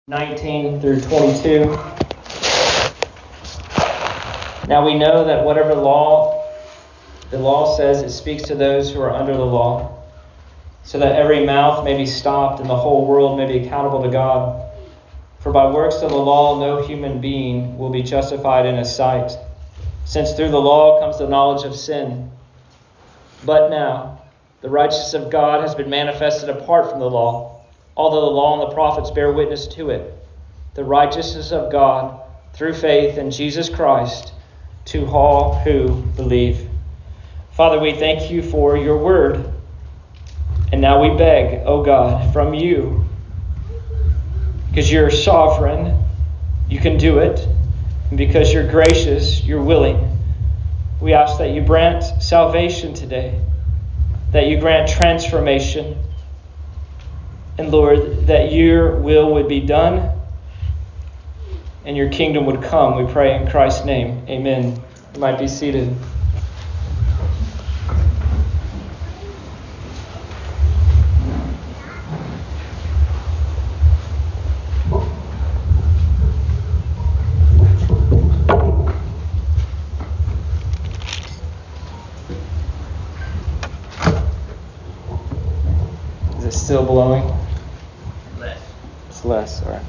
19 through 22. Now we know that whatever the law says, it speaks to those who are under the law, so that every mouth may be stopped and the whole world may be accountable to God. For by works of the law no human being will be justified in his sight, since through the law comes the knowledge of sin. But now the righteousness of God has been manifested apart from the law, although the law and the prophets bear witness to it. The righteousness of God through faith in Jesus Christ to all who believe. Father, we thank you for your word. And now we beg, O God, from you, because you're sovereign, you can do it. And because you're gracious, you're willing. We ask that you grant salvation today, that you grant transformation. And Lord, that your will would be done and your kingdom would come. We pray in Christ's name. Amen. You might be seated. Is it still blowing? Less. It's less, all right.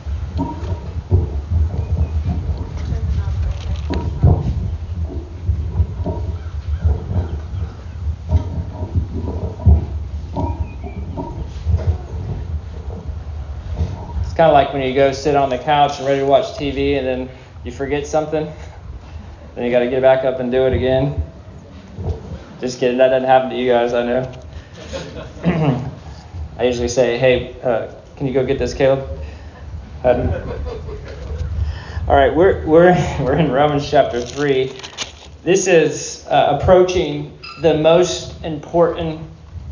It's kind of like when you go sit on the couch and ready to watch TV and then you forget something. Then you got to get back up and do it again. Just kidding, that doesn't happen to you guys, I know. I usually say, hey, can you go get this, Caleb? All right, we're in Romans chapter 3. This is approaching the most important,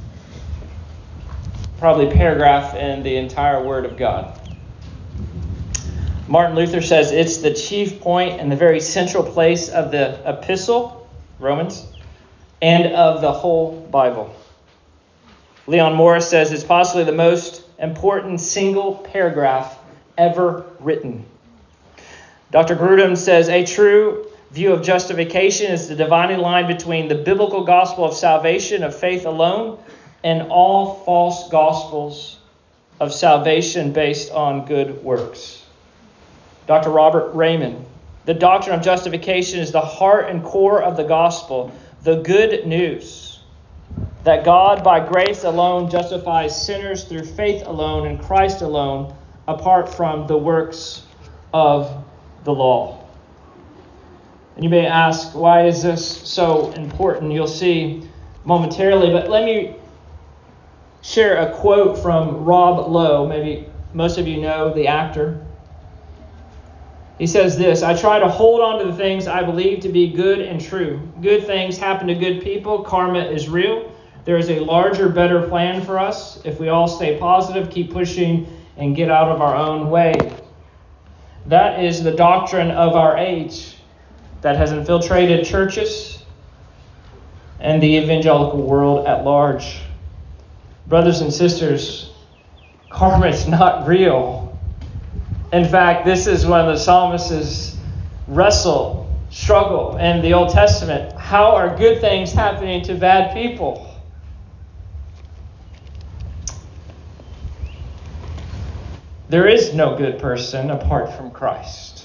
probably paragraph in the entire Word of God. Martin Luther says it's the chief point and the very central place of the epistle, Romans, and of the whole Bible. Leon Morris says it's possibly the most important single paragraph ever written. Dr. Grudem says a true view of justification is the dividing line between the biblical gospel of salvation of faith alone and all false gospels of salvation based on good works. Dr. Robert Raymond, the doctrine of justification is the heart and core of the gospel, the good news that God by grace alone justifies sinners through faith alone in Christ alone, apart from the works of the law. And you may ask, why is this so important? You'll see momentarily, but let me share a quote from Rob Lowe. Maybe most of you know the actor. He says this: I try to hold on to the things I believe to be good and true. Good things happen to good people. Karma is real. There is a larger, better plan for us. If we all stay positive, keep pushing, and get out of our own way. That is the doctrine of our age that has infiltrated churches and the evangelical world at large. Brothers and sisters, karma is not real. In fact, this is one of the psalmists' struggle in the Old Testament. How are good things happening to bad people? There is no good person apart from Christ.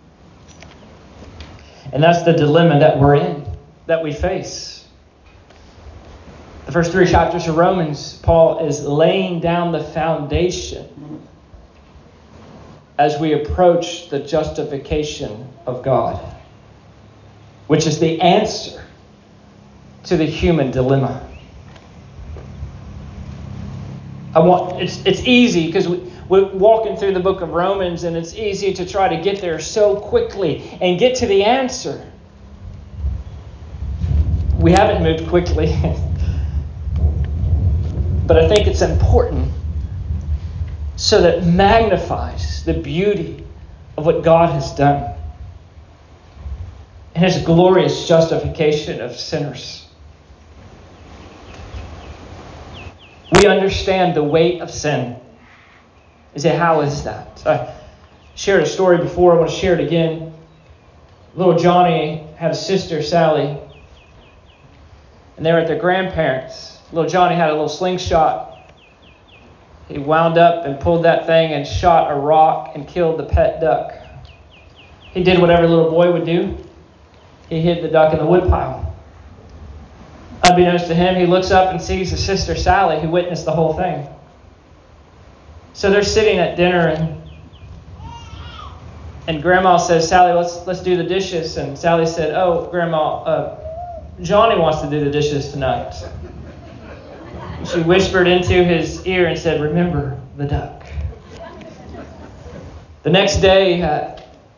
And that's the dilemma that we're in, that we face. The first 3 chapters of Romans, Paul is laying down the foundation as we approach the justification of God, which is the answer to the human dilemma. It's easy because we're walking through the book of Romans, and it's easy to try to get there so quickly and get to the answer. We haven't moved quickly, but I think it's important so that it magnifies the beauty of what God has done and His glorious justification of sinners. We understand the weight of sin. You say, how is that? shared a story before. I want to share it again. Little Johnny had a sister, Sally, and they were at their grandparents'. Little Johnny had a little slingshot. He wound up and pulled that thing and shot a rock and killed the pet duck. He did what every little boy would do. He hid the duck in the woodpile. Unbeknownst to him, he looks up and sees his sister Sally, who witnessed the whole thing. So they're sitting at dinner, and Grandma says, Sally, let's do the dishes. And Sally said, oh, Grandma, Johnny wants to do the dishes tonight. She whispered into his ear and said, remember the duck. The next day,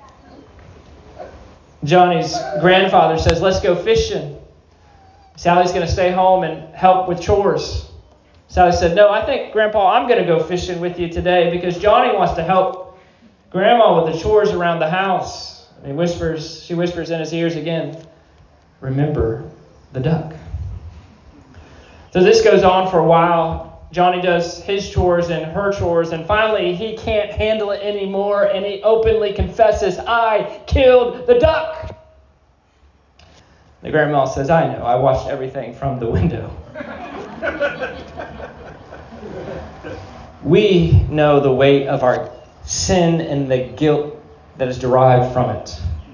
Johnny's grandfather says, let's go fishing. Sally's going to stay home and help with chores. Sally said, no, I think, Grandpa, I'm going to go fishing with you today because Johnny wants to help Grandma with the chores around the house. And she whispers in his ears again, remember the duck. So this goes on for a while. Johnny does his chores and her chores, and finally he can't handle it anymore, and he openly confesses, I killed the duck. The grandma says, I know, I watched everything from the window. We know the weight of our sin and the guilt that is derived from it.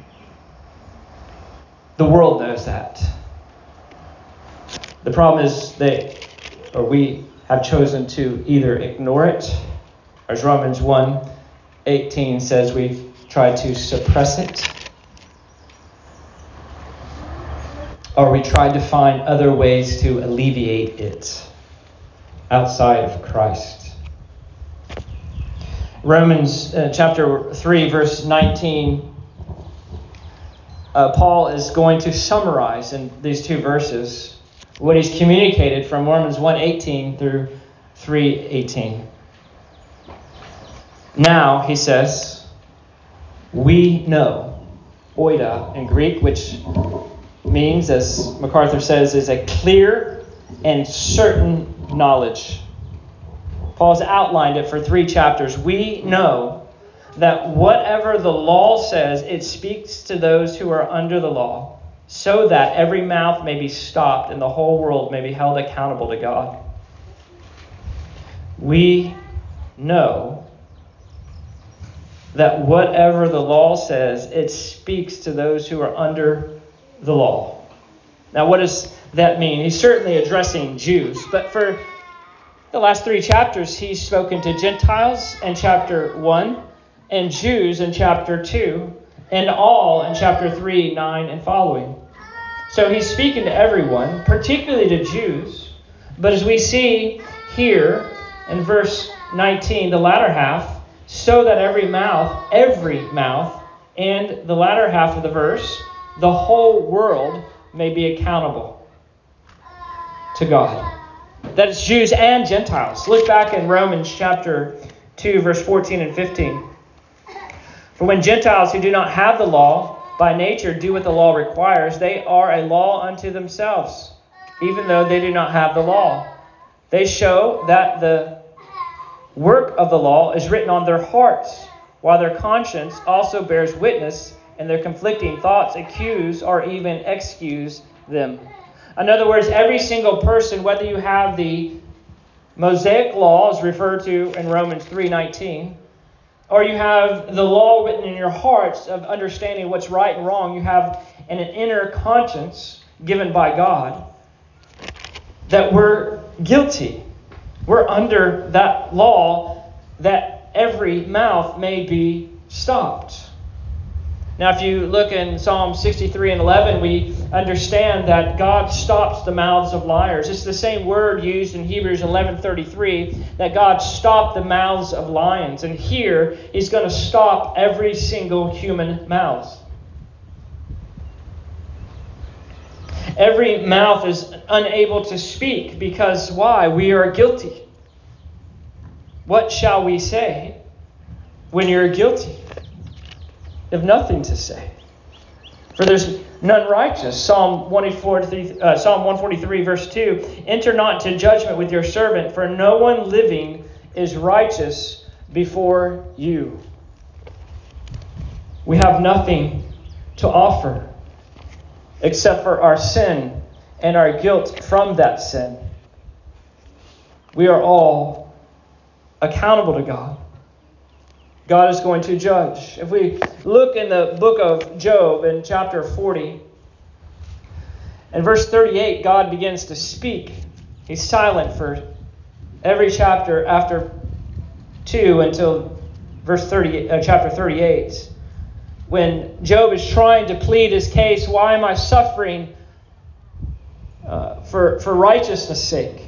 The world knows that. The problem is we have chosen to either ignore it, as Romans 1:18 says, we've tried to suppress it, or we tried to find other ways to alleviate it outside of Christ. Romans chapter 3, verse 19, Paul is going to summarize in these two verses what he's communicated from Romans 1:18 through 3:18. Now, he says, we know, oida in Greek, which means, as MacArthur says, is a clear and certain knowledge. Paul's outlined it for 3 chapters. We know that whatever the law says, it speaks to those who are under the law, so that every mouth may be stopped and the whole world may be held accountable to God. We know that whatever the law says, it speaks to those who are under the law. Now, what does that mean? He's certainly addressing Jews, but for the last 3 chapters, he's spoken to Gentiles in chapter 1, and Jews in chapter 2, and all in chapter 3, 9, and following. So he's speaking to everyone, particularly to Jews. But as we see here in verse 19, the latter half, so that every mouth, and the latter half of the verse, the whole world may be accountable to God. That is Jews and Gentiles. Look back in Romans chapter 2, verse 14 and 15. For when Gentiles who do not have the law by nature do what the law requires, they are a law unto themselves, even though they do not have the law. They show that the work of the law is written on their hearts, while their conscience also bears witness, and their conflicting thoughts accuse or even excuse them. In other words, every single person, whether you have the Mosaic law, as referred to in Romans 3:19, or you have the law written in your hearts of understanding what's right and wrong, you have an inner conscience given by God, that we're guilty. We're under that law that every mouth may be stopped. Now, if you look in Psalm 63 and 11, we understand that God stops the mouths of liars. It's the same word used in Hebrews 11:33, that God stopped the mouths of lions. And here, he's going to stop every single human mouth. Every mouth is unable to speak because why? We are guilty. What shall we say when you're guilty? You have nothing to say. For there's none righteous. Psalm 143, verse 2. Enter not into judgment with your servant, for no one living is righteous before you. We have nothing to offer except for our sin and our guilt from that sin. We are all accountable to God. God is going to judge. If we look in the book of Job in chapter 40, in verse 38, God begins to speak. He's silent for every chapter after 2 until chapter 38. When Job is trying to plead his case, why am I suffering for righteousness' sake?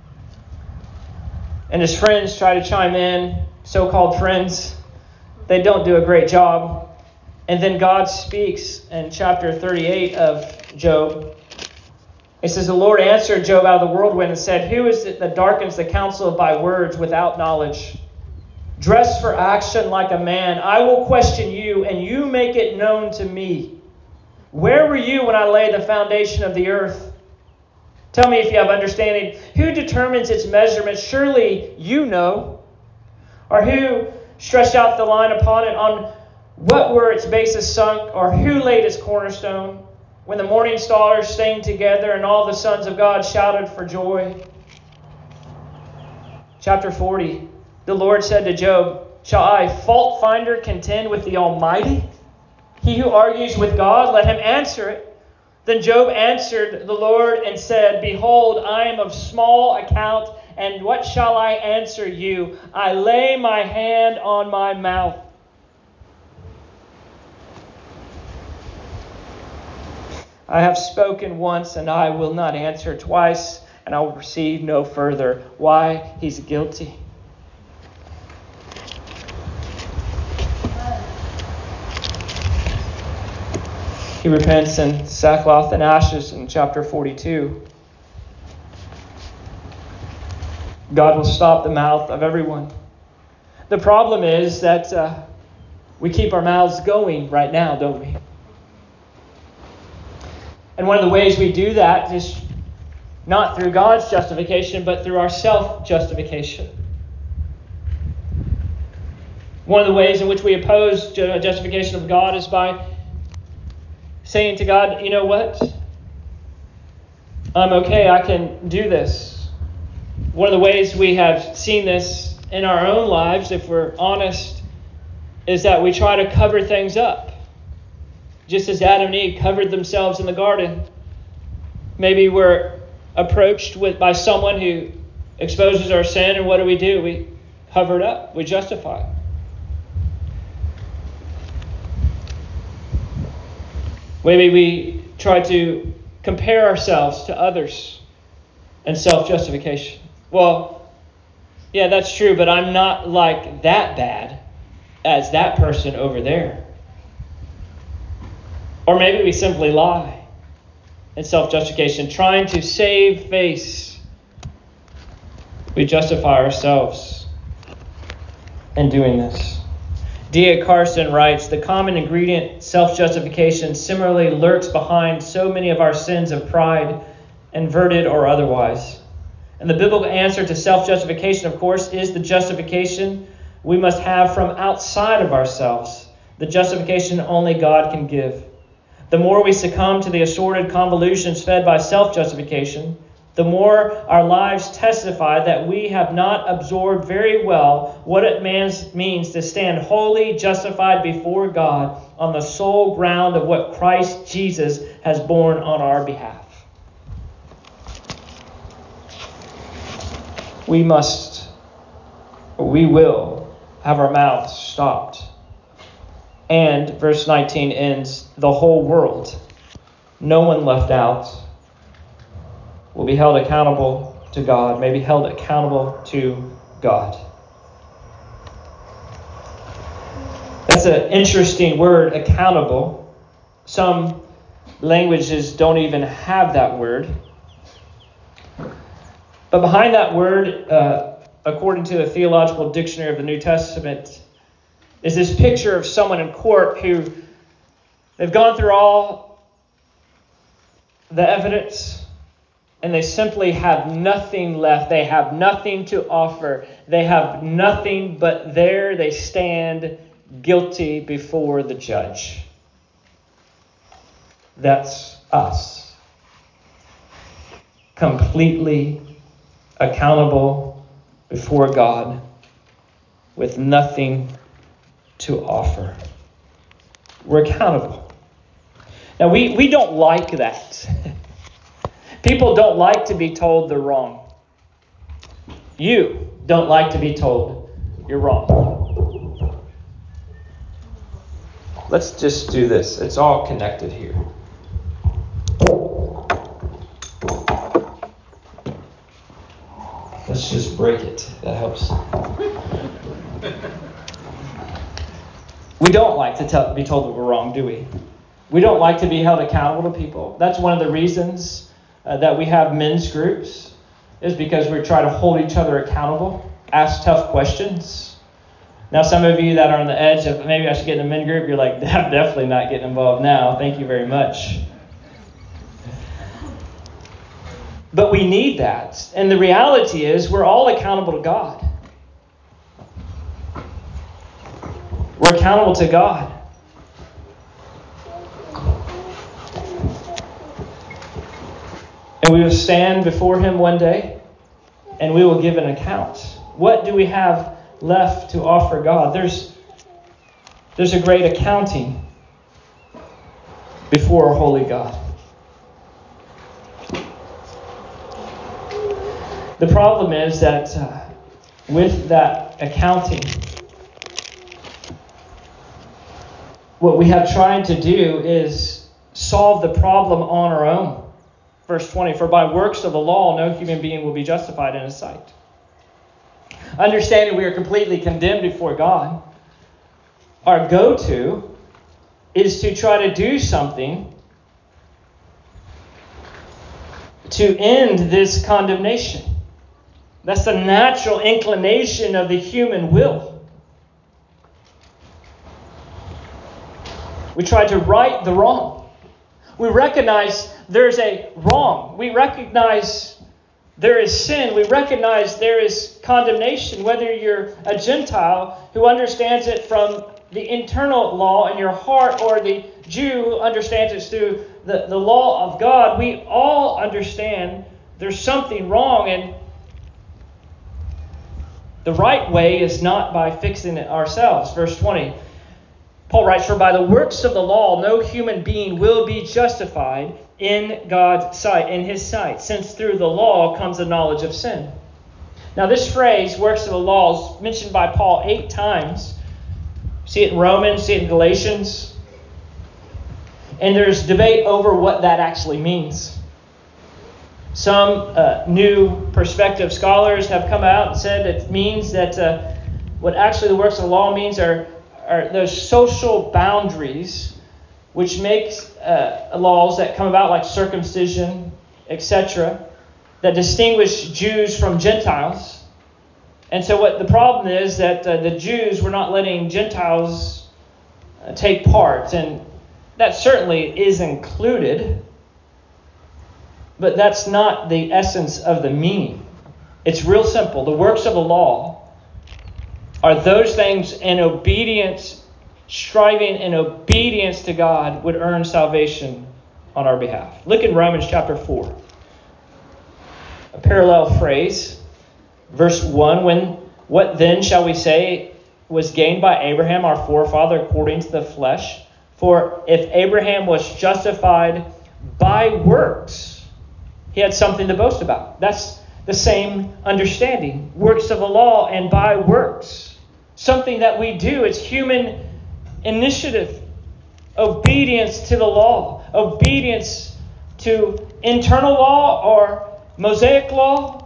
And his friends try to chime in, so-called friends. They don't do a great job. And then God speaks in chapter 38 of Job. It says, the Lord answered Job out of the whirlwind and said, who is it that darkens the counsel of thy words without knowledge? Dress for action like a man. I will question you, and you make it known to me. Where were you when I laid the foundation of the earth? Tell me if you have understanding. Who determines its measurements? Surely you know. Or who stretched out the line upon it? On what were its bases sunk? Or who laid its cornerstone? When the morning stars sang together and all the sons of God shouted for joy. Chapter 40. The Lord said to Job, shall I, fault finder, contend with the Almighty? He who argues with God, let him answer it. Then Job answered the Lord and said, behold, I am of small account, and what shall I answer you? I lay my hand on my mouth. I have spoken once, and I will not answer twice, and I will proceed no further. Why? He's guilty. He repents in sackcloth and ashes in chapter 42. God will stop the mouth of everyone. The problem is that we keep our mouths going right now, don't we? And one of the ways we do that is not through God's justification, but through our self-justification. One of the ways in which we oppose justification of God is by saying to God, you know what? I'm okay, I can do this. One of the ways we have seen this in our own lives, if we're honest, is that we try to cover things up. Just as Adam and Eve covered themselves in the garden. Maybe we're approached by someone who exposes our sin, and what do? We cover it up. We justify it. Maybe we try to compare ourselves to others in self-justification. Well, yeah, that's true, but I'm not like that bad as that person over there. Or maybe we simply lie in self-justification, trying to save face. We justify ourselves in doing this. D.A. Carson writes, the common ingredient, self-justification, similarly lurks behind so many of our sins of pride, inverted or otherwise. And the biblical answer to self-justification, of course, is the justification we must have from outside of ourselves, the justification only God can give. The more we succumb to the assorted convolutions fed by self-justification, the more our lives testify that we have not absorbed very well what it means to stand wholly justified before God on the sole ground of what Christ Jesus has borne on our behalf. We will have our mouths stopped. And verse 19 ends, the whole world, no one left out, will be held accountable to God, may be held accountable to God. That's an interesting word, accountable. Some languages don't even have that word. But behind that word, according to the Theological Dictionary of the New Testament, is this picture of someone in court who they've gone through all the evidence and they simply have nothing left. They have nothing to offer. They have nothing but there they stand guilty before the judge. That's us. Completely accountable before God with nothing to offer. We're accountable. Now, we don't like that. People don't like to be told they're wrong. You don't like to be told you're wrong. Let's just do this. It's all connected here. Let's just break it. That helps. We don't like to be told that we're wrong, do we? We don't like to be held accountable to people. That's one of the reasons that we have men's groups, is because we try to hold each other accountable, ask tough questions. Now, some of you that are on the edge of maybe I should get in a men's group, you're like, I'm definitely not getting involved now. Thank you very much. But we need that. And the reality is we're all accountable to God. We're accountable to God. And we will stand before Him one day, and we will give an account. What do we have left to offer God? There's a great accounting before a holy God. The problem is that with that accounting, what we have tried to do is solve the problem on our own. Verse 20, for by works of the law, no human being will be justified in His sight. Understanding we are completely condemned before God, our go-to is to try to do something to end this condemnation. That's the natural inclination of the human will. We try to right the wrong. We recognize there's a wrong. We recognize there is sin. We recognize there is condemnation, whether you're a Gentile who understands it from the internal law in your heart or the Jew who understands it through the law of God. We all understand there's something wrong, and the right way is not by fixing it ourselves. Verse 20, Paul writes, for by the works of the law, no human being will be justified in God's sight, in His sight, since through the law comes the knowledge of sin. Now this phrase, works of the law, is mentioned by Paul 8 times. See it in Romans, see it in Galatians. And there's debate over what that actually means. Some new perspective scholars have come out and said it means that what actually the works of the law means are those social boundaries which makes laws that come about like circumcision, etc., that distinguish Jews from Gentiles. And so what the problem is that the Jews were not letting Gentiles take part. And that certainly is included, but that's not the essence of the meaning. It's real simple. The works of the law are those things in obedience, striving in obedience to God would earn salvation on our behalf. Look in Romans chapter 4. A parallel phrase. Verse 1, what then shall we say was gained by Abraham, our forefather, according to the flesh? For if Abraham was justified by works, he had something to boast about. That's the same understanding. Works of the law and by works. Something that we do. It's human initiative. Obedience to the law. Obedience to internal law or Mosaic law.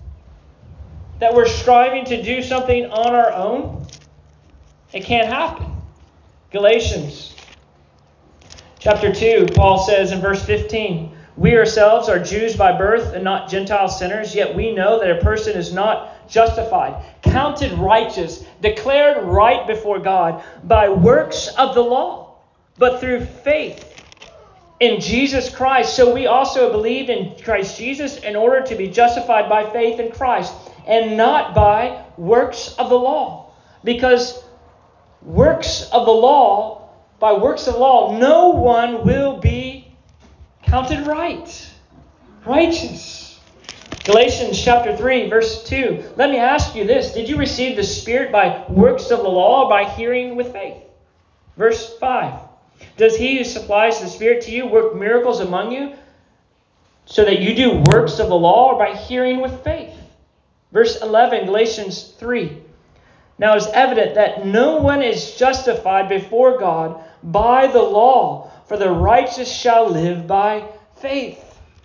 That we're striving to do something on our own. It can't happen. Galatians chapter 2, Paul says in verse 15, we ourselves are Jews by birth and not Gentile sinners, yet we know that a person is not justified, counted righteous, declared right before God by works of the law, but through faith in Jesus Christ. So we also believed in Christ Jesus in order to be justified by faith in Christ and not by works of the law. Because works of the law, by works of law, no one will be counted righteous. Galatians chapter 3, verse 2. Let me ask you this. Did you receive the Spirit by works of the law or by hearing with faith? Verse 5. Does he who supplies the Spirit to you work miracles among you so that you do works of the law or by hearing with faith? Verse 11, Galatians 3. Now it is evident that no one is justified before God by the law, for the righteous shall live by faith.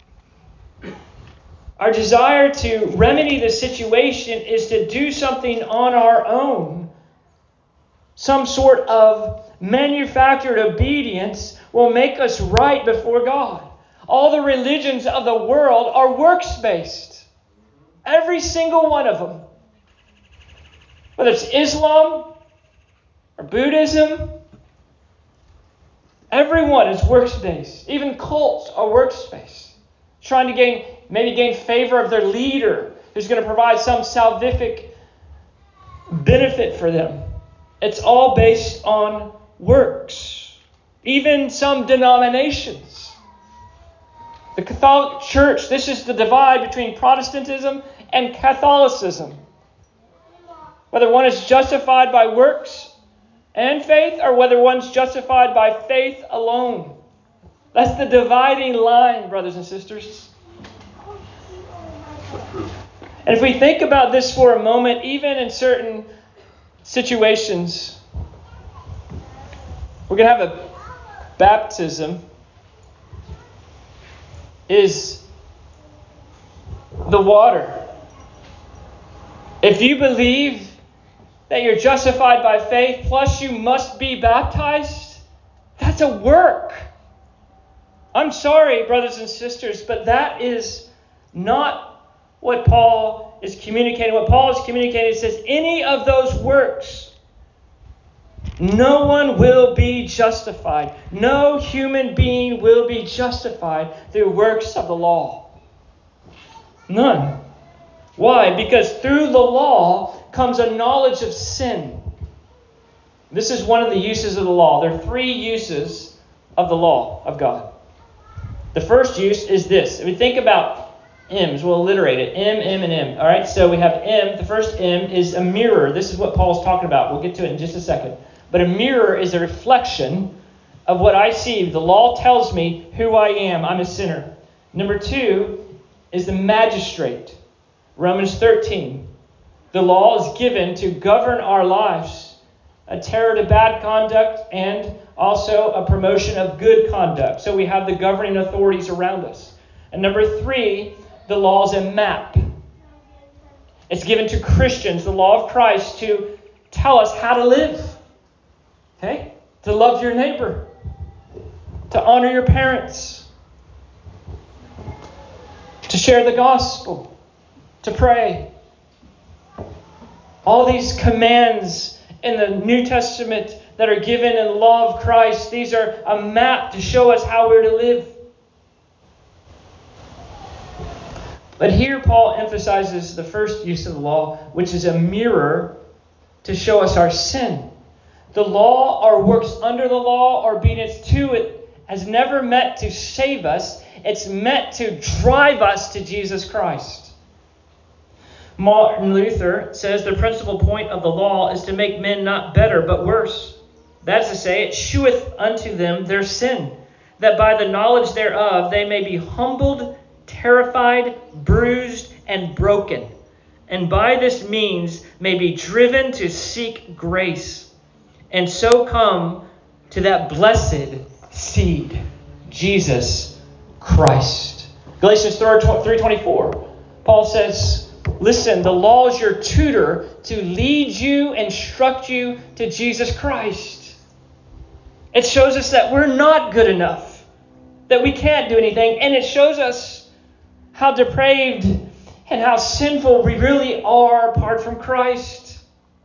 Our desire to remedy the situation is to do something on our own. Some sort of manufactured obedience will make us right before God. All the religions of the world are works-based. Every single one of them. Whether it's Islam or Buddhism, everyone is works-based. Even cults are works-based. Trying to gain favor of their leader who's going to provide some salvific benefit for them. It's all based on works. Even some denominations. The Catholic Church, this is the divide between Protestantism and Catholicism. Whether one is justified by works and faith, or whether one's justified by faith alone. That's the dividing line, brothers and sisters. And if we think about this for a moment, even in certain situations, we're going to have a baptism is the water. If you believe that you're justified by faith, plus you must be baptized, that's a work. I'm sorry, brothers and sisters, but that is not what Paul is communicating. What Paul is communicating says any of those works, no one will be justified. No human being will be justified through works of the law. None. Why? Because through the law comes a knowledge of sin. This is one of the uses of the law. There are three uses of the law of God. The first use is this. If we think about M's, we'll alliterate it. M, and M. All right, so we have M. The first M is a mirror. This is what Paul's talking about. We'll get to it in just a second. But a mirror is a reflection of what I see. The law tells me who I am. I'm a sinner. Number two is the magistrate. Romans 13. The law is given to govern our lives, a terror to bad conduct, and also a promotion of good conduct. So we have the governing authorities around us. And number three, the law is a map. It's given to Christians, the law of Christ, to tell us how to live. Okay? To love your neighbor. To honor your parents. To share the gospel. To pray. All these commands in the New Testament that are given in the law of Christ, these are a map to show us how we're to live. But here Paul emphasizes the first use of the law, which is a mirror to show us our sin. The law or works under the law or obedience to it has never meant to save us. It's meant to drive us to Jesus Christ. Martin Luther says the principal point of the law is to make men not better but worse. That is to say, it sheweth unto them their sin, that by the knowledge thereof they may be humbled, terrified, bruised, and broken, and by this means may be driven to seek grace, and so come to that blessed seed, Jesus Christ. Galatians 3:24. Paul says, listen, the law is your tutor to lead you, instruct you to Jesus Christ. It shows us that we're not good enough, that we can't do anything, and it shows us how depraved and how sinful we really are apart from Christ.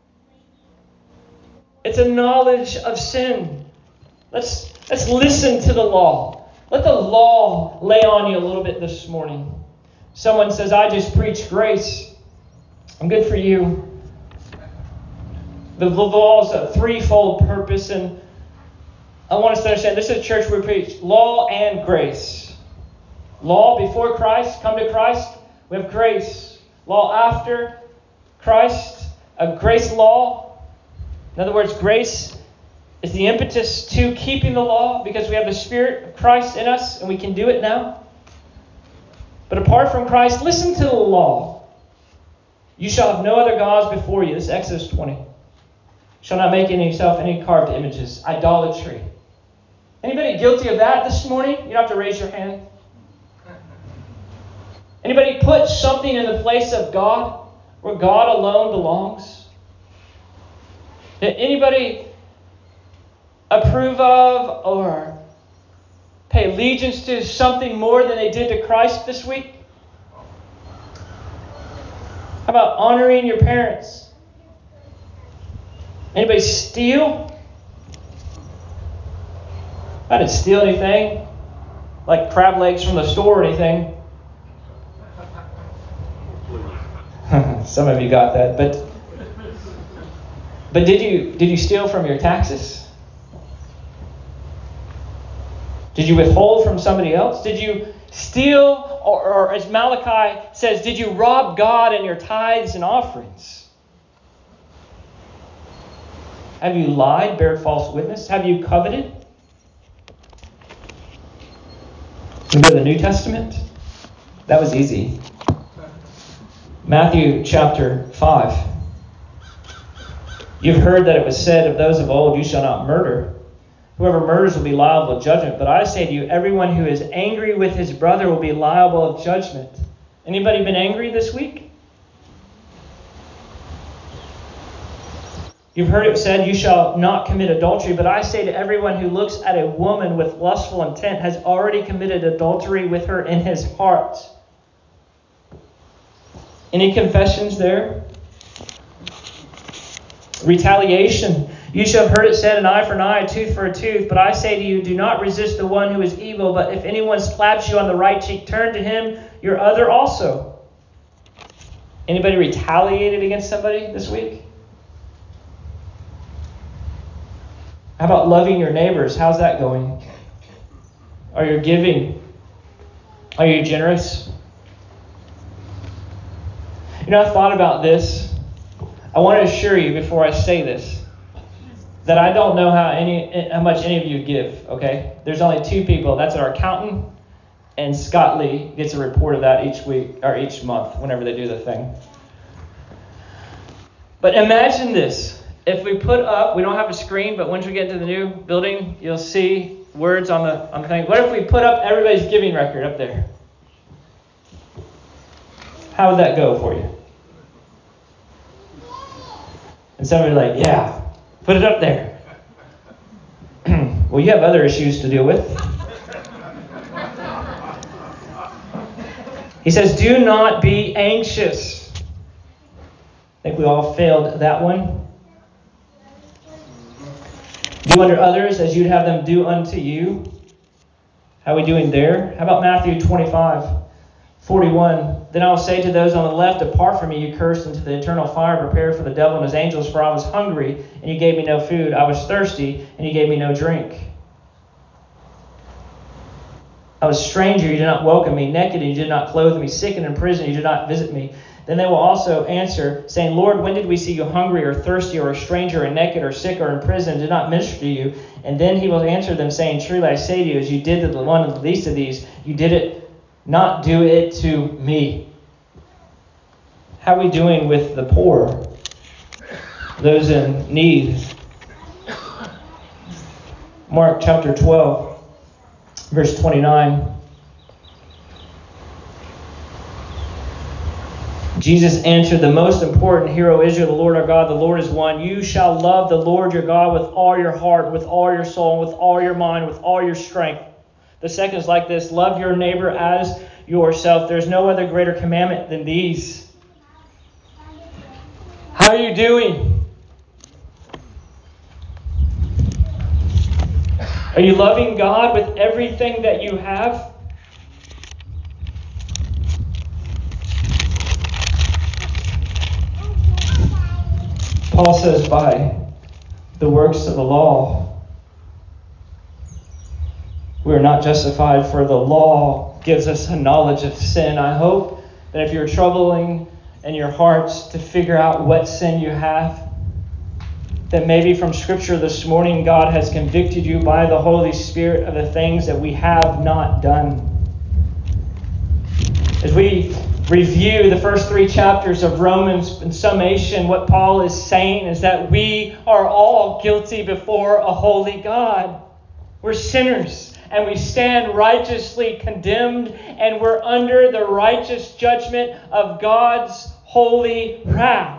It's a knowledge of sin. Let's listen to the law. Let the law lay on you a little bit this morning. Someone says, I just preach grace. I'm good for you. The law is a threefold purpose, and I want us to understand this is a church where we preach law and grace. Law before Christ, come to Christ, we have grace. Law after Christ, a grace law. In other words, grace is the impetus to keeping the law because we have the Spirit of Christ in us and we can do it now. But apart from Christ, listen to the law. You shall have no other gods before you. This is Exodus 20. You shall not make in yourself any carved images. Idolatry. Anybody guilty of that this morning? You don't have to raise your hand. Anybody put something in the place of God where God alone belongs? Did anybody approve of or pay allegiance to something more than they did to Christ this week? How about honoring your parents? Anybody steal? I didn't steal anything, like crab legs from the store or anything. Some of you got that, but did you steal from your taxes? Did you withhold from somebody else? Did you steal, or as Malachi says, did you rob God in your tithes and offerings? Have you lied, bared false witness? Have you coveted? We go to the New Testament. That was easy. Matthew chapter 5. You've heard that it was said of those of old, you shall not murder. Whoever murders will be liable of judgment. But I say to you, everyone who is angry with his brother will be liable of judgment. Anybody been angry this week? You've heard it said, you shall not commit adultery. But I say to everyone who looks at a woman with lustful intent has already committed adultery with her in his heart. Any confessions there? Retaliation. You shall have heard it said, an eye for an eye, a tooth for a tooth. But I say to you, do not resist the one who is evil. But if anyone slaps you on the right cheek, turn to him your other also. Anybody retaliated against somebody this week? How about loving your neighbors? How's that going? Are you giving? Are you generous? You know, I thought about this. I want to assure you before I say this that I don't know how much any of you give, okay? There's only two people. That's our accountant, and Scott Lee gets a report of that each week or each month whenever they do the thing. But imagine this. If we put up, we don't have a screen, but once we get into the new building, you'll see words on the thing. What if we put up everybody's giving record up there? How would that go for you? And somebody like, yeah, put it up there. Well, you have other issues to deal with. He says, do not be anxious. I think we all failed that one. Do unto others as you'd have them do unto you. How are we doing there? How about Matthew 25:41? Then I will say to those on the left, depart from me, you cursed, into the eternal fire prepared for the devil and his angels. For I was hungry, and you gave me no food. I was thirsty, and you gave me no drink. I was a stranger, you did not welcome me. Naked, and you did not clothe me. Sick and in prison, you did not visit me. Then they will also answer, saying, Lord, when did we see you hungry or thirsty or a stranger or naked or sick or in prison and did not minister to you? And then he will answer them, saying, truly I say to you, as you did to the one of the least of these, you did it, not do it to me. How are we doing with the poor? Those in need? Mark chapter 12, verse 29. Jesus answered, the most important, Hear, O Israel, the Lord our God, the Lord is one. You shall love the Lord your God with all your heart, with all your soul, with all your mind, with all your strength. The second is like this, love your neighbor as yourself. There's no other greater commandment than these. How are you doing? Are you loving God with everything that you have? Paul says, by the works of the law, we are not justified, for the law gives us a knowledge of sin. I hope that if you're troubling in your hearts to figure out what sin you have, that maybe from Scripture this morning, God has convicted you by the Holy Spirit of the things that we have not done. As we review the first 3 chapters of Romans, in summation, what Paul is saying is that we are all guilty before a holy God. We're sinners, and we stand righteously condemned, and we're under the righteous judgment of God's holy wrath.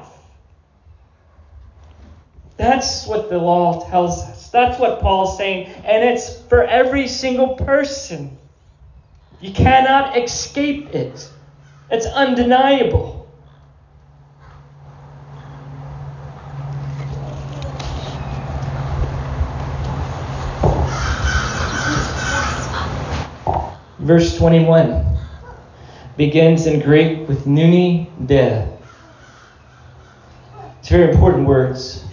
That's what the law tells us. That's what Paul's saying. And it's for every single person. You cannot escape it. It's undeniable. Verse 21 begins in Greek with nuni de. It's very important words.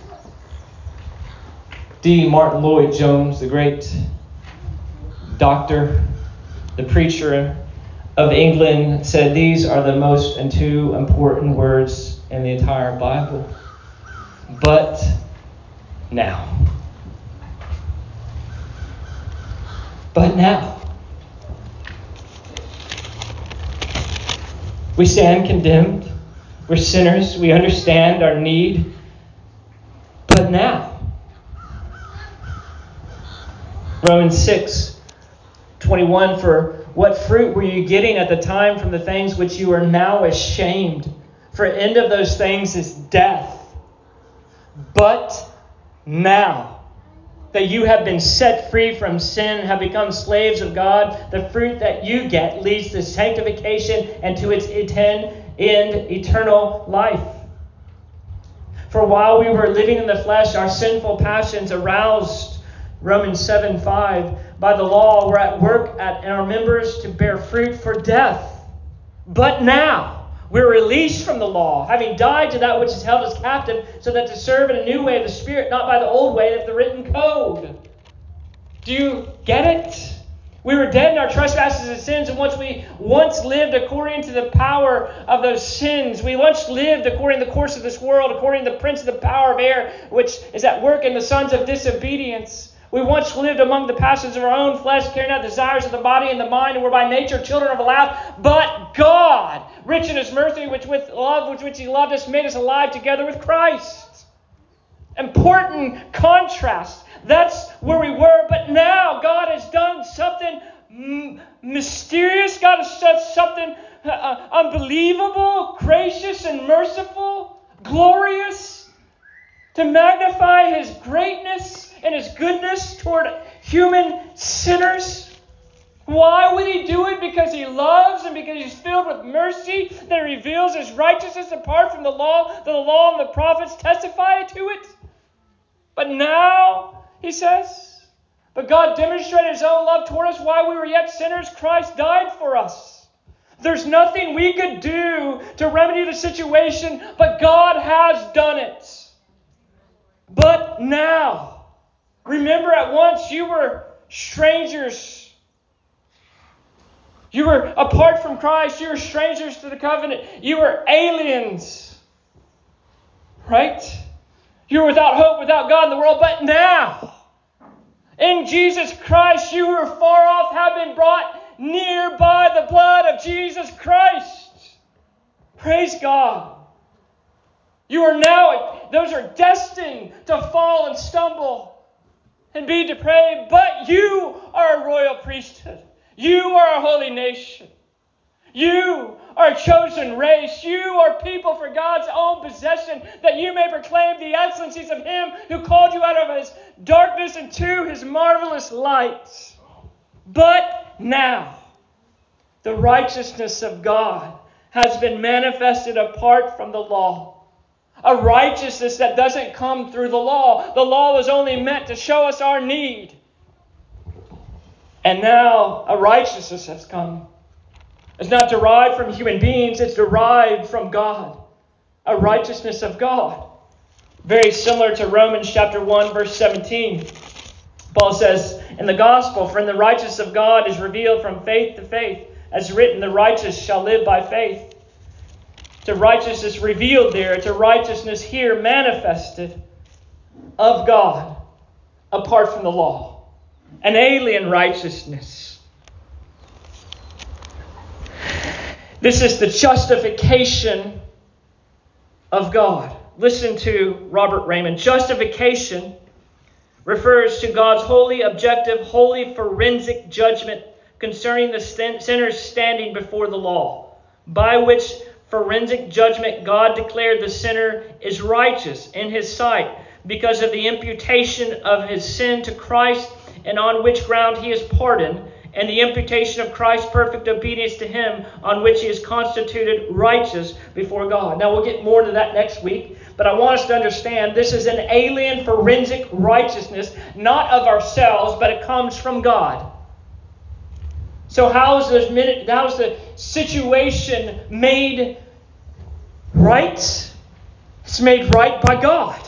D. Martin Lloyd-Jones, the great doctor, the preacher of England, said these are the most and 2 important words in the entire Bible. But now. But now. We stand condemned. We're sinners. We understand our need. But now. Romans 6:21, for what fruit were you getting at the time from the things which you are now ashamed? For end of those things is death. But now that you have been set free from sin and have become slaves of God, the fruit that you get leads to sanctification and to its end, eternal life. For while we were living in the flesh, our sinful passions aroused, Romans 7:5, by the law were at work in our members to bear fruit for death. But now we're released from the law, having died to that which has held us captive, so that to serve in a new way of the Spirit, not by the old way of the written code. Do you get it? We were dead in our trespasses and sins, and we once lived according to the power of those sins. We once lived according to the course of this world, according to the prince of the power of air, which is at work in the sons of disobedience. We once lived among the passions of our own flesh, carrying out desires of the body and the mind, and were by nature children of wrath. But God, rich in His mercy, which with which He loved us, made us alive together with Christ. Important contrast. That's where we were, but now God has done something mysterious. God has done something unbelievable, gracious and merciful, glorious, to magnify His greatness and His goodness toward human sinners. Why would He do it? Because He loves and because He's filled with mercy that reveals His righteousness apart from the law. The law and the prophets testify to it. But now, He says, but God demonstrated His own love toward us while we were yet sinners. Christ died for us. There's nothing we could do to remedy the situation, but God has done it. But now, remember, at once you were strangers. You were apart from Christ. You were strangers to the covenant. You were aliens. Right? You were without hope, without God in the world. But now, in Jesus Christ, you who are far off have been brought near by the blood of Jesus Christ. Praise God. You are now, those are destined to fall and stumble and be depraved, but you are a royal priesthood. You are a holy nation. You are a chosen race. You are people for God's own possession, that you may proclaim the excellencies of Him who called you out of His darkness into His marvelous light. But now, the righteousness of God has been manifested apart from the law. A righteousness that doesn't come through the law. The law was only meant to show us our need. And now a righteousness has come. It's not derived from human beings, it's derived from God. A righteousness of God. Very similar to Romans chapter 1, verse 17. Paul says, in the gospel, for in the righteousness of God is revealed from faith to faith, as written, the righteous shall live by faith. To righteousness revealed there, to righteousness here manifested of God, apart from the law. An alien righteousness. This is the justification of God. Listen to Robert Raymond. Justification refers to God's wholly objective, wholly forensic judgment concerning the sinner's standing before the law, by which forensic judgment God declared the sinner is righteous in his sight because of the imputation of his sin to Christ, and on which ground he is pardoned, and the imputation of Christ's perfect obedience to him, on which he is constituted righteous before God. Now, we'll get more to that next week, but I want us to understand this is an alien forensic righteousness, not of ourselves, but it comes from God. So how is the situation made right? It's made right by God.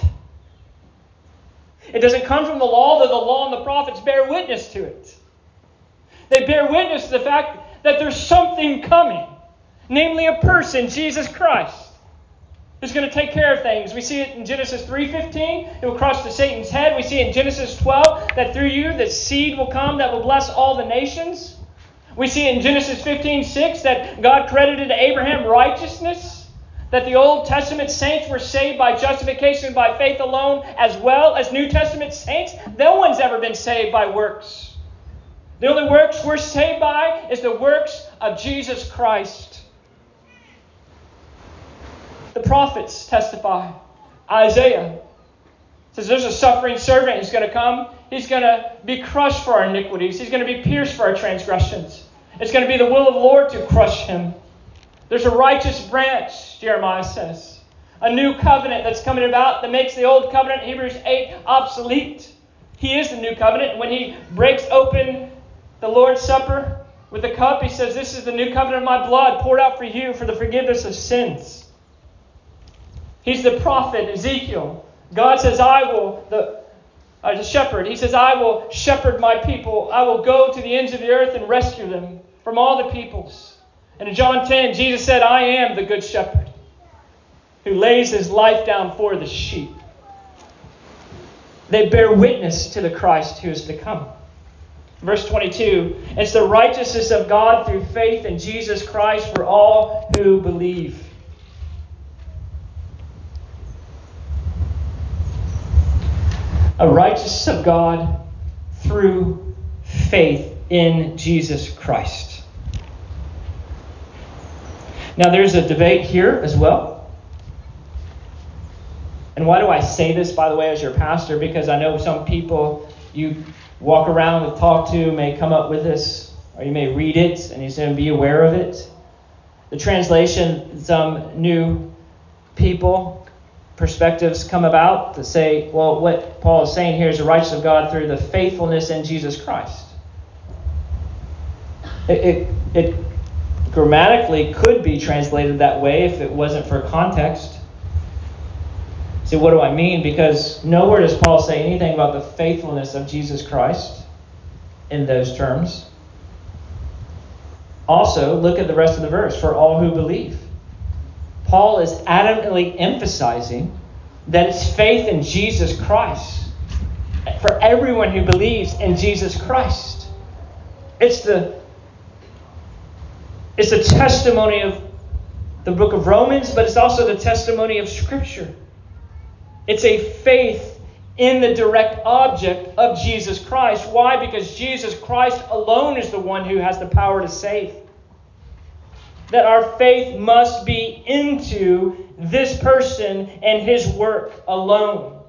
It doesn't come from the law, though the law and the prophets bear witness to it. They bear witness to the fact that there's something coming, namely a person, Jesus Christ, who's going to take care of things. We see it in Genesis 3:15. It will crush to Satan's head. We see it in Genesis 12 that through you the seed will come that will bless all the nations. We see it in Genesis 15:6 that God credited to Abraham righteousness, that the Old Testament saints were saved by justification by faith alone, as well as New Testament saints. No one's ever been saved by works. The only works we're saved by is the works of Jesus Christ. The prophets testify. Isaiah says there's a suffering servant who's going to come. He's going to be crushed for our iniquities. He's going to be pierced for our transgressions. It's going to be the will of the Lord to crush him. There's a righteous branch, Jeremiah says. A new covenant that's coming about that makes the old covenant, Hebrews 8, obsolete. He is the new covenant. When he breaks open the Lord's Supper with the cup, he says, this is the new covenant of my blood poured out for you for the forgiveness of sins. He's the prophet, Ezekiel. God says, the shepherd. He says, I will shepherd my people. I will go to the ends of the earth and rescue them from all the peoples. And in John 10, Jesus said, I am the good shepherd who lays his life down for the sheep. They bear witness to the Christ who is to come. Verse 22, it's the righteousness of God through faith in Jesus Christ for all who believe. A righteousness of God through faith in Jesus Christ. Now there's a debate here as well. And why do I say this, by the way, as your pastor? Because I know some people you walk around and talk to may come up with this, or you may read it and you say, be aware of it. The translation, some new perspectives come about to say, well, what Paul is saying here is the righteousness of God through the faithfulness in Jesus Christ. It grammatically could be translated that way if it wasn't for context. See, what do I mean? Because nowhere does Paul say anything about the faithfulness of Jesus Christ in those terms. Also, look at the rest of the verse. For all who believe. Paul is adamantly emphasizing that it's faith in Jesus Christ. For everyone who believes in Jesus Christ. It's the testimony of the book of Romans, but it's also the testimony of Scripture. It's a faith in the direct object of Jesus Christ. Why? Because Jesus Christ alone is the one who has the power to save. That our faith must be into this person and his work alone.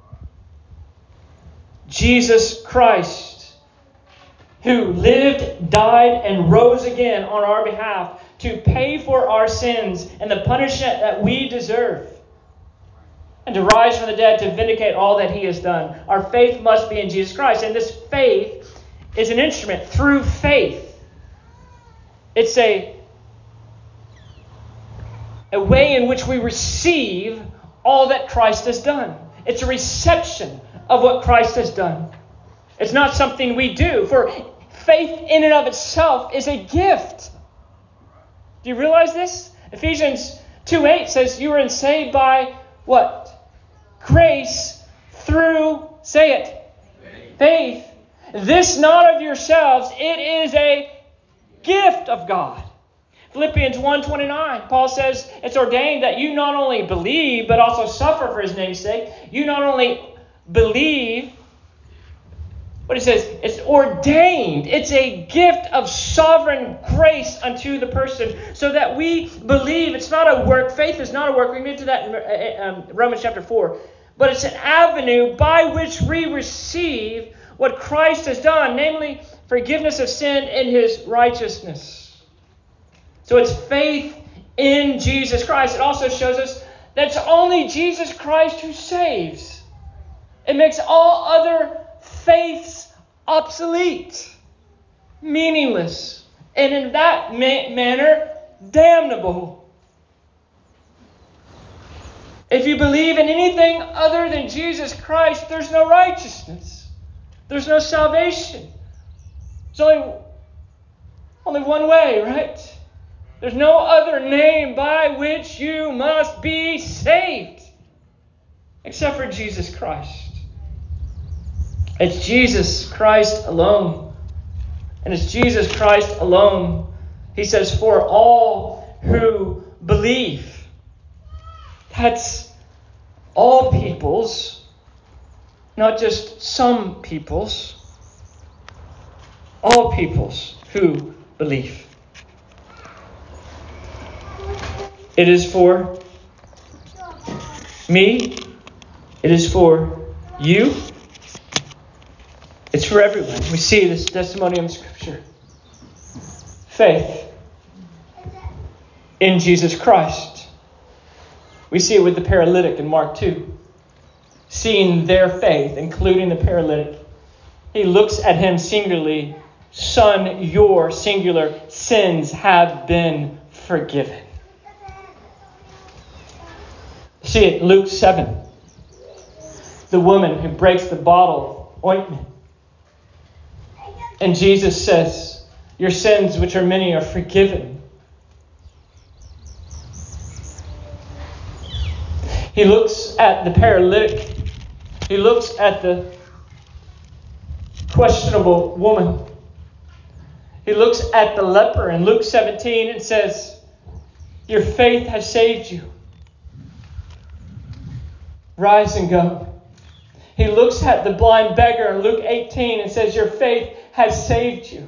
Jesus Christ, who lived, died, and rose again on our behalf to pay for our sins and the punishment that we deserve, and to rise from the dead to vindicate all that he has done. Our faith must be in Jesus Christ. And this faith is an instrument through faith. It's a way in which we receive all that Christ has done. It's a reception of what Christ has done. It's not something we do, for faith in and of itself is a gift. Do you realize this? Ephesians 2:8 says you are saved by what? Grace through, say it, faith. This not of yourselves, it is a gift of God. Philippians 1:29, Paul says it's ordained that you not only believe, but also suffer for his name's sake. You not only believe, but he says it's ordained. It's a gift of sovereign grace unto the person so that we believe. It's not a work. Faith is not a work. We get to that in Romans chapter 4. But it's an avenue by which we receive what Christ has done, namely forgiveness of sin and his righteousness. So it's faith in Jesus Christ. It also shows us that it's only Jesus Christ who saves. It makes all other faiths obsolete, meaningless, and in that manner, damnable. If you believe in anything other than Jesus Christ, there's no righteousness. There's no salvation. There's only one way, right? There's no other name by which you must be saved except for Jesus Christ. It's Jesus Christ alone. And it's Jesus Christ alone. He says, for all who believe. That's all peoples, not just some peoples. All peoples who believe. It is for me. It is for you. It's for everyone. We see this testimony in Scripture. Faith in Jesus Christ. We see it with the paralytic in Mark 2. Seeing their faith, including the paralytic, he looks at him singularly. Son, your singular sins have been forgiven. See it, Luke 7. The woman who breaks the bottle of ointment. And Jesus says, your sins, which are many, are forgiven. He looks at the paralytic. He looks at the questionable woman. He looks at the leper in Luke 17 and says, your faith has saved you. Rise and go. He looks at the blind beggar in Luke 18 and says, your faith has saved you.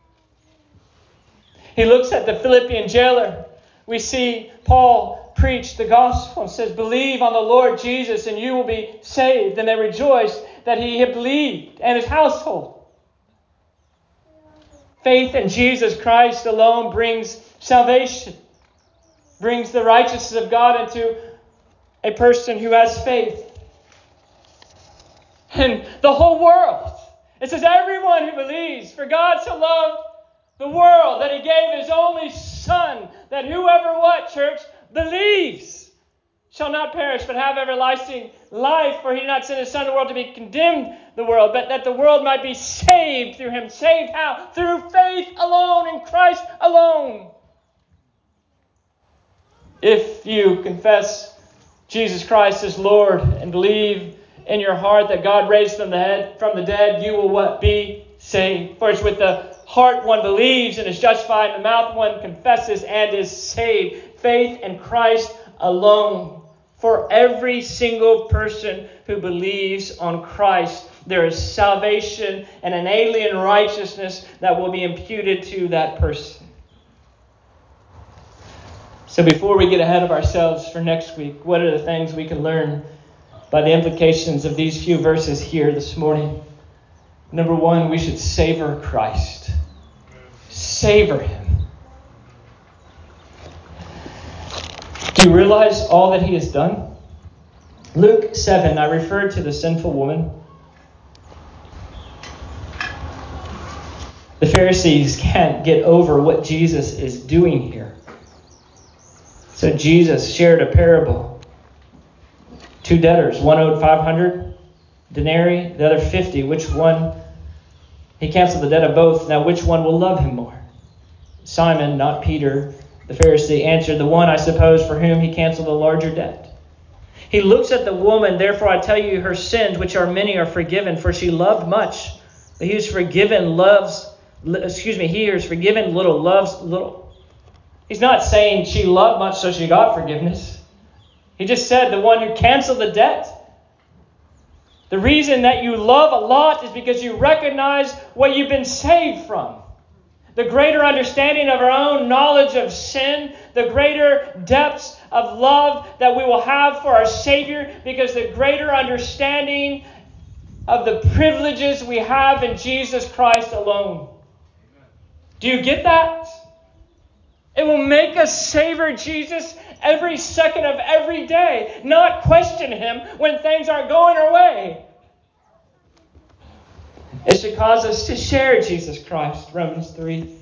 He looks at the Philippian jailer. We see Paul preach the gospel and says, believe on the Lord Jesus and you will be saved. And they rejoiced that he had believed and his household. Faith in Jesus Christ alone brings salvation, brings the righteousness of God into a person who has faith. And the whole world. It says everyone who believes. For God so loved the world that he gave his only Son, that whoever what, church, believes shall not perish but have everlasting life. For he did not send his Son to the world to be condemned the world, but that the world might be saved through him. Saved how? Through faith alone in Christ alone. If you confess Jesus Christ as Lord and believe in your heart that God raised from the dead, you will what? Be saved. For it's with the heart one believes and is justified, in the mouth one confesses and is saved. Faith in Christ alone. For every single person who believes on Christ, there is salvation and an alien righteousness that will be imputed to that person. So before we get ahead of ourselves for next week, what are the things we can learn by the implications of these few verses here this morning? Number one, we should savor Christ. Savor him. Do you realize all that he has done? Luke 7, I referred to the sinful woman. The Pharisees can't get over what Jesus is doing here. So Jesus shared a parable 2 debtors. One owed 500 denarii, the other 50. Which one? He canceled the debt of both. Now which one will love him more? Simon, not Peter, the Pharisee, answered, the one, I suppose, for whom he canceled a larger debt. He looks at the woman, therefore I tell you, her sins, which are many, are forgiven, for she loved much. But he who is forgiven little loves little. He's not saying she loved much, so she got forgiveness. He just said the one who canceled the debt. The reason that you love a lot is because you recognize what you've been saved from. The greater understanding of our own knowledge of sin, the greater depths of love that we will have for our Savior, because the greater understanding of the privileges we have in Jesus Christ alone. Do you get that? It will make us savor Jesus every second of every day, not question Him when things aren't going our way. It should cause us to share Jesus Christ, Romans 3.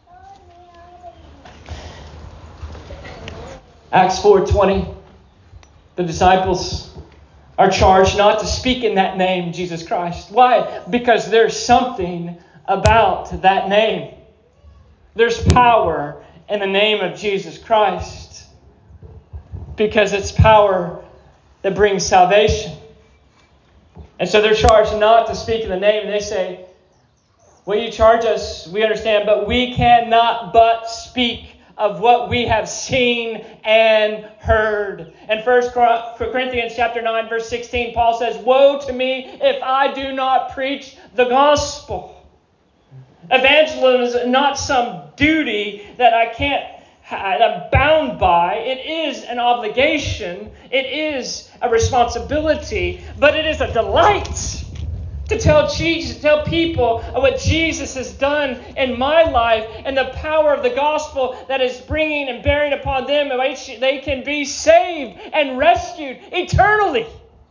Acts 4:20, the disciples are charged not to speak in that name, Jesus Christ. Why? Because there's something about that name. There's power in the name of Jesus Christ, because it's power that brings salvation. And so they're charged not to speak in the name. And they say, well, you charge us, we understand, but we cannot but speak of what we have seen and heard. In 1 Corinthians chapter 9, verse 16, Paul says, woe to me if I do not preach the gospel. Evangelism is not some duty that I'm bound by. It is an obligation. It is a responsibility, but it is a delight to tell people what Jesus has done in my life and the power of the gospel that is bringing and bearing upon them, in which they can be saved and rescued eternally.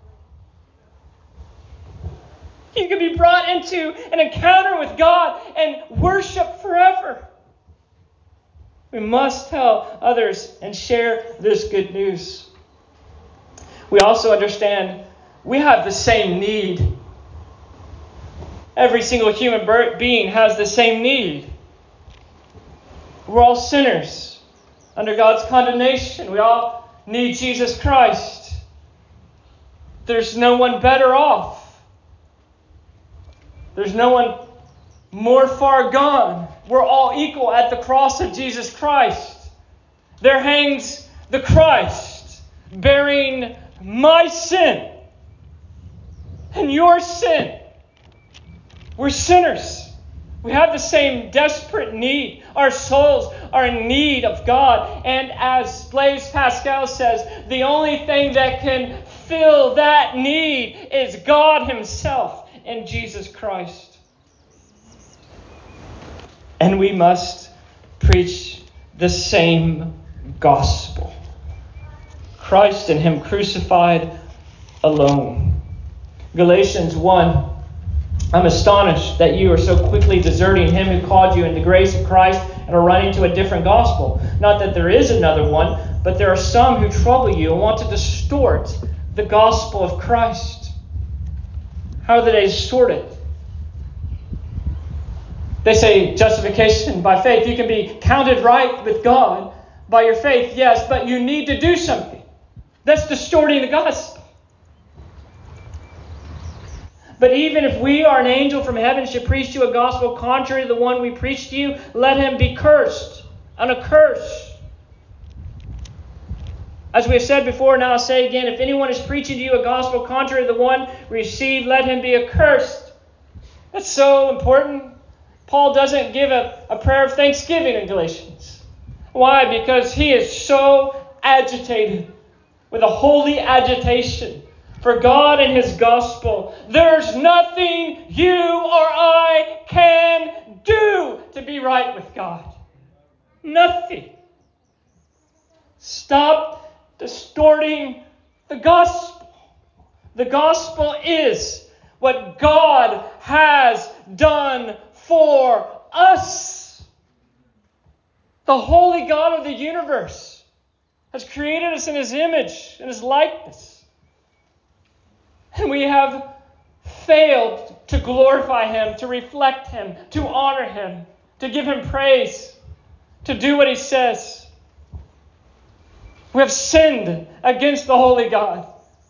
You can be brought into an encounter with God and worship forever. We must tell others and share this good news. We also understand we have the same need. Every single human being has the same need. We're all sinners under God's condemnation. We all need Jesus Christ. There's no one better off. There's no one more far gone. We're all equal at the cross of Jesus Christ. There hangs the Christ bearing my sin and your sin. We're sinners. We have the same desperate need. Our souls are in need of God. And as Blaise Pascal says, the only thing that can fill that need is God Himself in Jesus Christ. And we must preach the same gospel. Christ and Him crucified alone. Galatians 1. I'm astonished that you are so quickly deserting Him who called you in the grace of Christ and are running to a different gospel. Not that there is another one, but there are some who trouble you and want to distort the gospel of Christ. How do they distort it? They say justification by faith. You can be counted right with God by your faith, yes, but you need to do something. That's distorting the gospel. But even if we or an angel from heaven should preach to you a gospel contrary to the one we preach to you, let him be cursed. An accursed. As we have said before, now I'll say again, if anyone is preaching to you a gospel contrary to the one received, let him be accursed. That's so important. Paul doesn't give a prayer of thanksgiving in Galatians. Why? Because he is so agitated with a holy agitation for God and His gospel. There's nothing you or I can do to be right with God. Nothing. Stop distorting the gospel. The gospel is what God has done for us. The holy God of the universe has created us in His image, in His likeness. And we have failed to glorify Him, to reflect Him, to honor Him, to give Him praise, to do what He says. We have sinned against the holy God.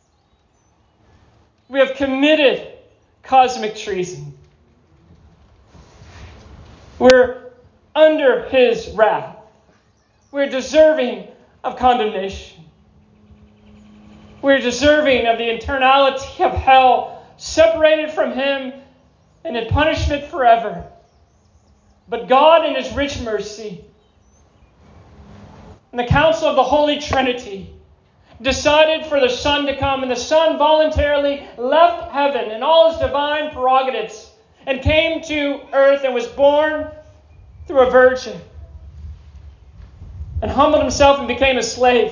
We have committed cosmic treason. We're under His wrath. We're deserving of condemnation. We're deserving of the eternality of hell, separated from Him and in punishment forever. But God, in His rich mercy, in the council of the Holy Trinity, decided for the Son to come, and the Son voluntarily left heaven and all His divine prerogatives and came to earth and was born through a virgin and humbled Himself and became a slave.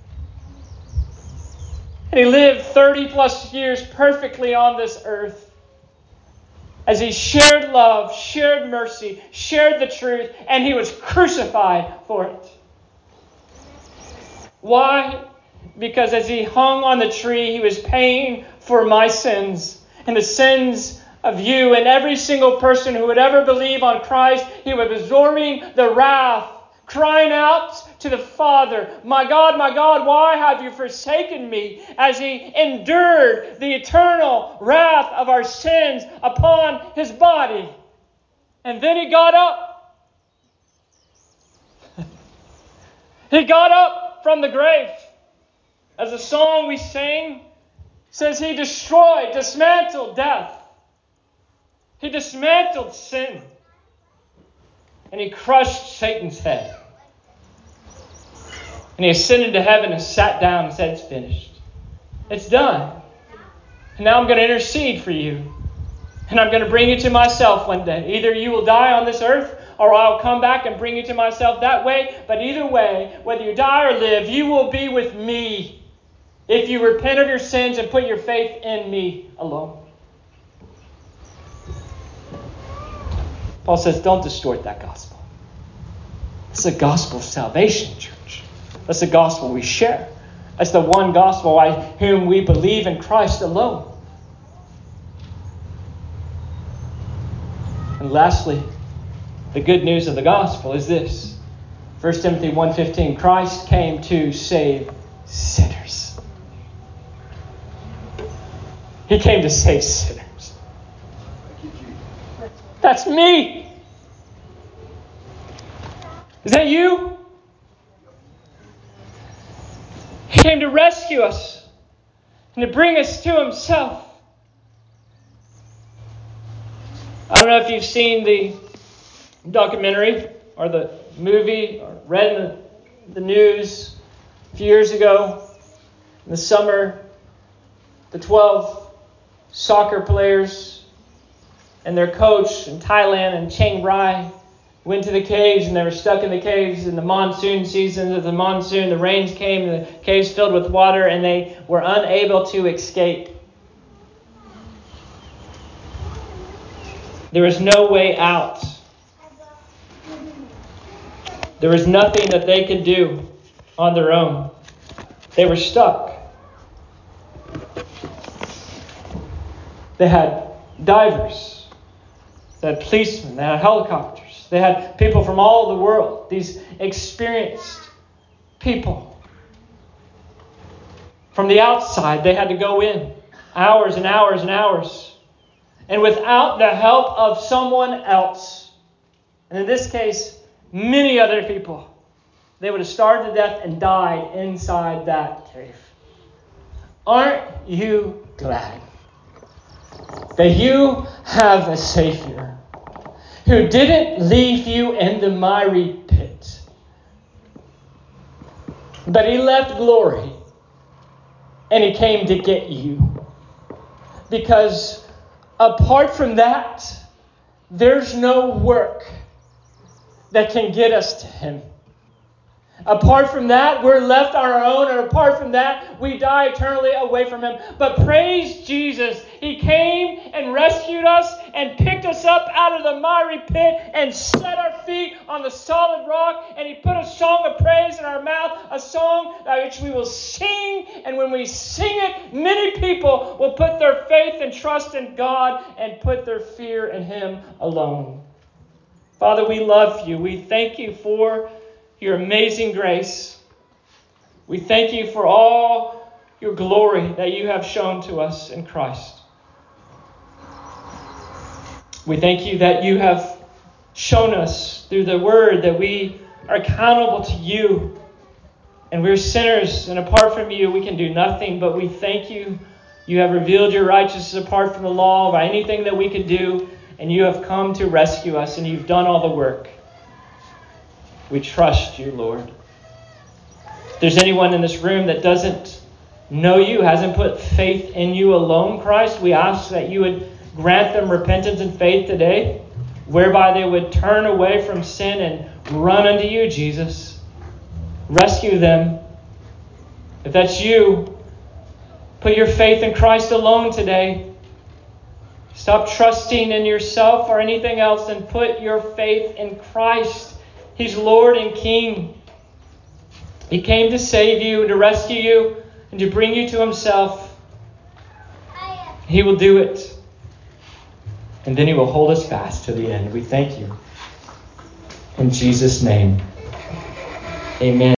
And He lived 30 plus years perfectly on this earth as He shared love, shared mercy, shared the truth, and He was crucified for it. Why? Because as He hung on the tree, He was paying for my sins and the sins of you and every single person who would ever believe on Christ. He was absorbing the wrath, crying out to the Father, my God, why have you forsaken me?" as He endured the eternal wrath of our sins upon His body. And then He got up. He got up from the grave. As the song we sang says, He destroyed, dismantled death. He dismantled sin. And He crushed Satan's head. And He ascended to heaven and sat down and said, "It's finished. It's done. And now I'm going to intercede for you. And I'm going to bring you to myself one day. Either you will die on this earth, or I'll come back and bring you to myself that way. But either way, whether you die or live, you will be with me if you repent of your sins and put your faith in me alone." Paul says, don't distort that gospel. It's the gospel of salvation, church. That's the gospel we share. That's the one gospel by whom we believe in Christ alone. And lastly, the good news of the gospel is this. 1 Timothy 1:15, Christ came to save sinners. He came to save sinners. That's me. Is that you? He came to rescue us and to bring us to Himself. I don't know if you've seen the documentary or the movie or read in the news a few years ago. In the summer, the 12 soccer players and their coach in Thailand and Chiang Rai went to the caves, and they were stuck in the caves in the monsoon season. Of the monsoon, the rains came, and the caves filled with water, and they were unable to escape. There was no way out. There was nothing that they could do on their own. They were stuck. They had divers. They had policemen. They had helicopters. They had people from all over the world. These experienced people. From the outside, they had to go in. Hours and hours and hours. And without the help of someone else, and in this case, many other people, they would have starved to death and died inside that cave. Aren't you glad that you have a Savior who didn't leave you in the miry pit, but He left glory and He came to get you? Because apart from that, there's no work that can get us to Him. Apart from that, we're left on our own, and apart from that, we die eternally away from Him. But praise Jesus. He came and rescued us and picked us up out of the miry pit and set our feet on the solid rock, and He put a song of praise in our mouth, a song which we will sing, and when we sing it, many people will put their faith and trust in God and put their fear in Him alone. Father, we love You. We thank You for Your amazing grace. We thank You for all Your glory that You have shown to us in Christ. We thank You that You have shown us through the Word that we are accountable to You. And we're sinners, and apart from You, we can do nothing. But we thank You. You have revealed Your righteousness apart from the law by anything that we could do. And You have come to rescue us, and You've done all the work. We trust You, Lord. If there's anyone in this room that doesn't know You, hasn't put faith in You alone, Christ, we ask that You would grant them repentance and faith today, whereby they would turn away from sin and run unto You, Jesus. Rescue them. If that's you, put your faith in Christ alone today. Stop trusting in yourself or anything else and put your faith in Christ. He's Lord and King. He came to save you, to rescue you, and to bring you to Himself. He will do it. And then He will hold us fast to the end. We thank You. In Jesus' name, amen.